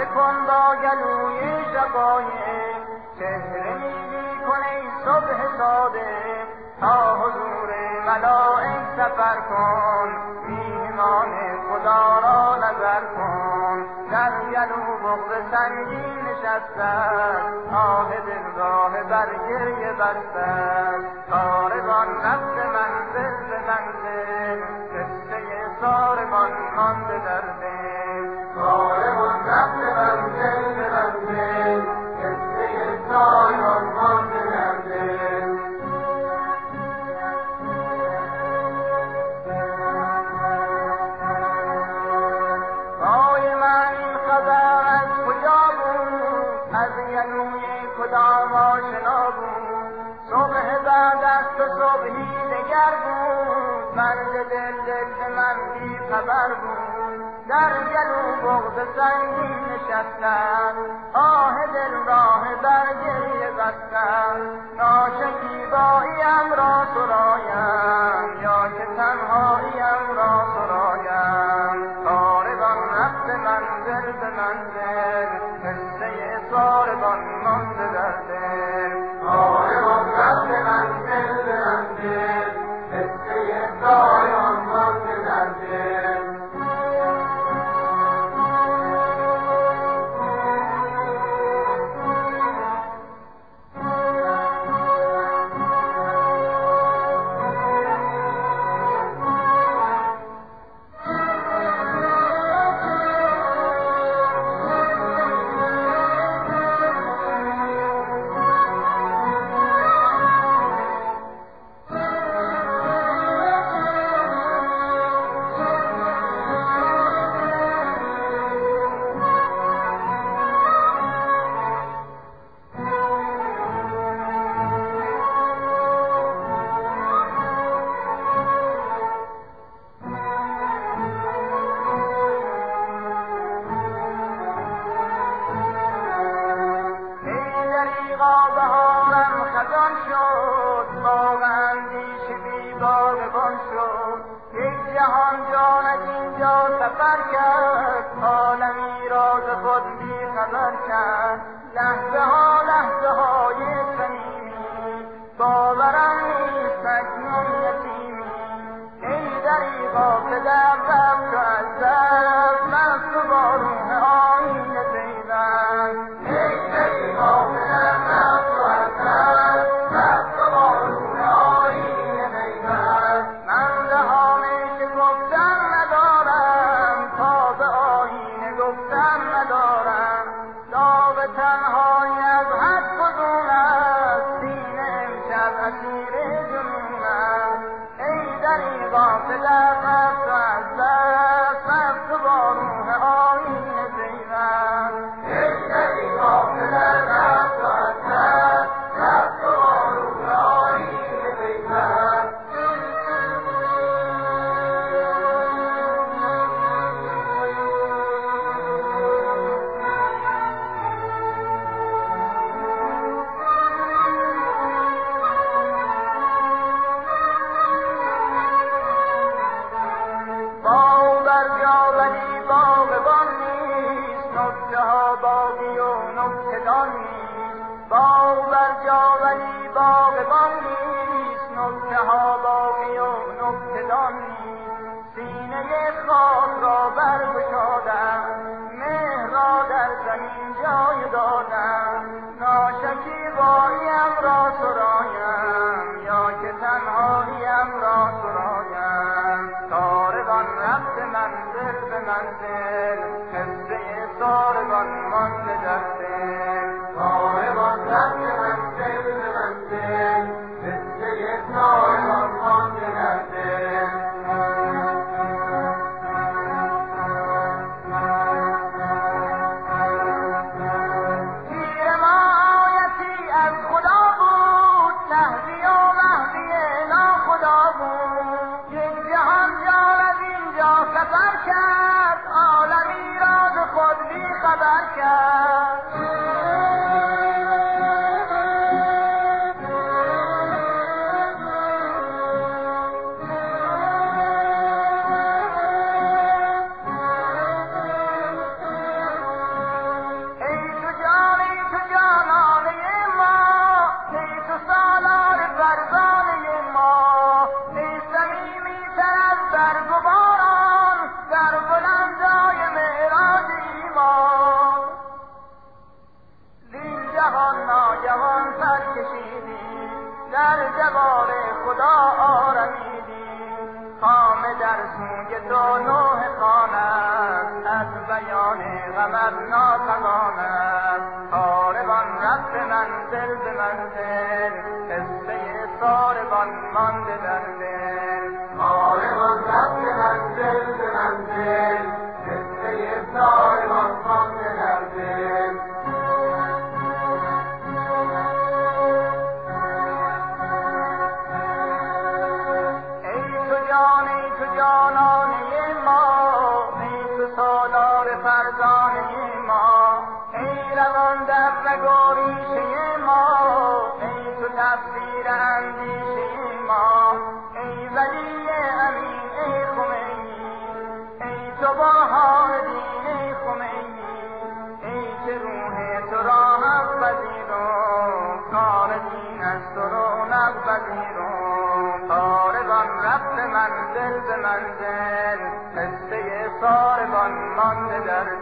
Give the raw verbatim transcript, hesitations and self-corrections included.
کن با گلوی شقایق، چهره نیلی کن ای صبح صادق، تا حضور ملائک سفر کن، میهمان خدا را نظر کن. در گلو بغض سنگین نشستند، آه دل راه بر گریه بستند. کاروان رفت منزل به منزل، قصه ساربان مانده در دل. کاروان رفت منزل به منزل، قصه ساربان مانده در دل. کدام آشنا بود، صبح بعد از تو صبحی دگر بود، مرد دل دل به من بی خبر بود. در گلو بغض سنگین نشستم، آه دل راه بر گریه بستم. ناشکیباییم را سرایم، یا که تنهاییم را سرایم. کاروان رفت منزل به منزل، قصه ساربان مانده در دل. کاروان رفت منزل به منزل، قصه ساربان مانده در دل. لحظه ها لحظه های صمیمی، باورم نیست اکنون یتیمی. ای دریغا پدر رفت و از دست، مست و با روح آیین پیوند. ای دریغا پدر رفت و از دست، مست و با روح آیین پیوند. من دهانی که گفتن ندارم، تا به آیین گفتن ندارم. داغ تنهایی از حد فزون است، سینه امشب اسیر جنون است. ای دریغا پدر رفت و از دست، رفت و با روح آیین پیوند. ای دریغا پدر رفت و از دست، رفت و با روح آیین پیوند. باغ بر جا ولی باغبان نیست، نکته ها باقی و نکته‌دان نیست. سینه خاک را برگشادم، مهر را در زمین جای دادم. ناشکیباییم را سرایم، یا که تنهاییم را سرایم. کاروان رفت منزل به منزل، قصه ساربان مانده در دل. کاروان رفت منزل به منزل، قصه ساربان مانده در دل. کرد عالمی را ز خود بی خبر کرد. غمت ناتوانم کاروان رفت منزل به منزل قصه ساربان مانده در دل کاروان رفت منزل به منزل قصه ساربان مانده در دل جانانه ما ای تو سالار فرزانه ما ای روان در نگاریشه ما ای تو تفسیر اندیشه ما ای ولی امین ای خمینی ای تو بهار دین ای خمینی ای که روح تو را حق پذیرم کار دین از تو رونق پذیرم کاروان رفت منزل به منزل قصه ساربان مانده در